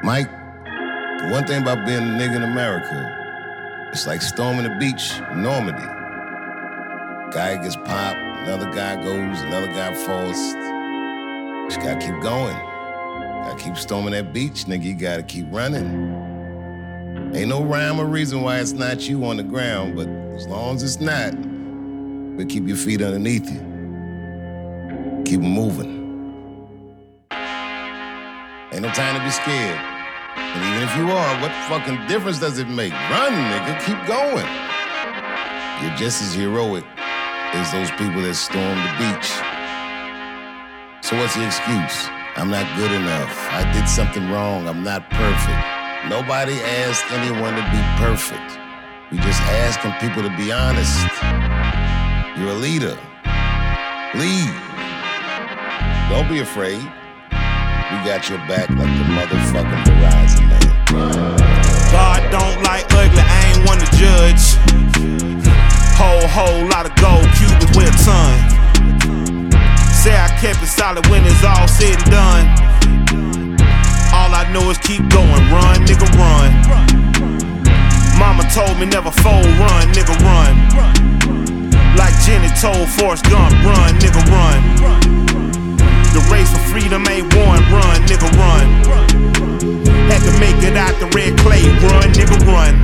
Mike, the one thing about being a nigga in America, it's like storming the beach in Normandy. Guy gets popped, another guy goes, another guy falls. Just gotta keep going. Gotta keep storming that beach, nigga. You gotta keep running. Ain't no rhyme or reason why it's not you on the ground, but as long as it's not, but keep your feet underneath you. Keep them moving. Ain't no time to be scared. And even if you are, what fucking difference does it make? Run, nigga, keep going. You're just as heroic as those people that stormed the beach. So what's the excuse? I'm not good enough. I did something wrong. I'm not perfect. Nobody asked anyone to be perfect. We just asking people to be honest. You're a leader. Lead. Don't be afraid. We got your back like the motherfucking Verizon, man. God don't like ugly, I ain't one to judge. Whole lot of gold Cubans with a ton. Say I kept it solid when it's all said and done. All I know is keep going, run, nigga, run. Mama told me never fold, run, nigga, run. Like Jenny told Forrest Gump, run, nigga, run. The race for freedom ain't won, run, nigga, run. Had to make it out the red clay, run, nigga, run.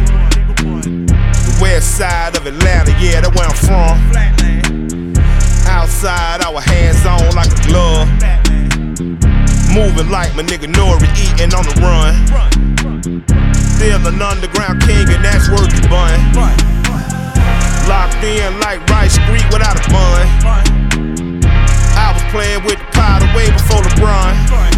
The west side of Atlanta, yeah, that's where I'm from. Outside, our hands on like a glove. Moving like my nigga Nori, eating on the run. Still an underground king, and that's worth the bun. Locked in like Rice Street without a bun. I was playing with the powder way before LeBron.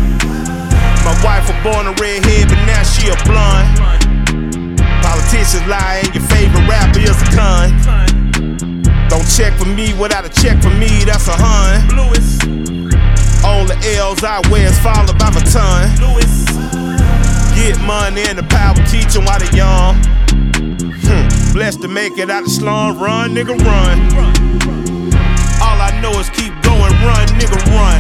My wife was born a redhead, but now she a blonde. Politicians lie, and your favorite rapper is a con. Don't check for me without a check for me, that's a hun. All the L's I wear is followed by my ton. Get money and the power teach them while they young. Blessed to make it out the slum, run, nigga, run. All I know is keep going, run, nigga, run.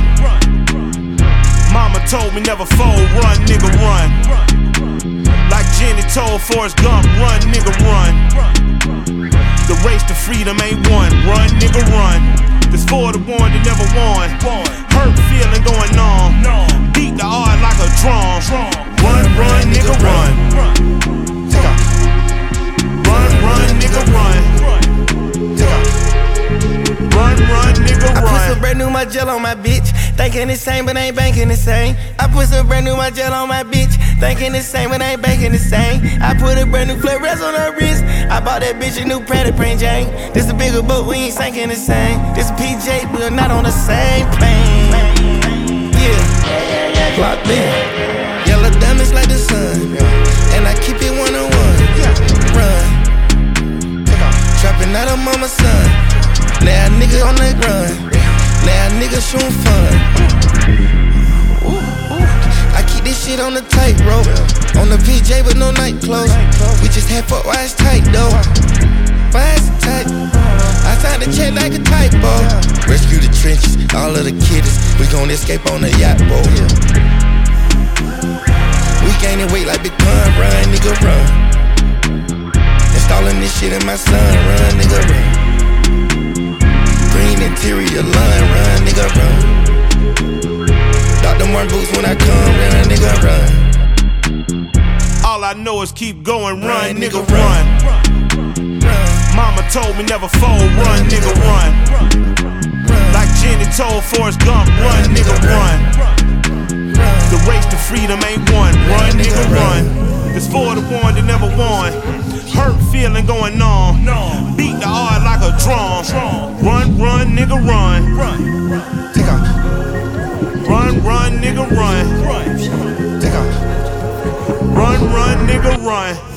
Mama told me never fold, run, nigga, run. Like Jenny told Forrest Gump, run, nigga, run. The race to freedom ain't won, run, nigga, run. This for the one that never won. Hurt feeling going on. Beat the art like a drum. Run, nigga, run. Run, nigga, run. Run, nigga, run. I put some brand new my gel on my bitch. Thinking the same, but ain't banking the same. I put some brand new my gel on my bitch. Thinking the same, but ain't banking the same. I put a brand new Flores on her wrist. I bought that bitch a new Pratt Plain Jane. This a bigger boat, we ain't sinking the same. This a PJ, we're not on the same plane. Yeah, locked in. Yellow diamonds like the sun. And I keep it one-on-one. Run. Trapping out of mama's son. Now nigga on the run. Now nigga shooting fun. I keep this shit on the tightrope. On the PJ with no night clothes. We just had fuck why it's tight though. Why it's tight? I signed the check like a typo. Rescue the trenches, all of the kiddies. We gon' escape on the yacht boat. We gaining weight like Big Pun. Run, nigga, run. Installing this shit in my son. Run, nigga, run. Green interior line, run, nigga, run. Dr. Martin boots when I come, run, nigga, run. All I know is keep going, run, nigga, run. Mama told me never fold, run, nigga, run. Like Jenny told Forrest Gump, run, nigga, run. The race to freedom ain't won, run, nigga, run. This for the one that never won. Hurt feeling going on. Beat the art like a drum. Run, nigga, run. Take off. Run, nigga, run. Take off. Run, nigga, run.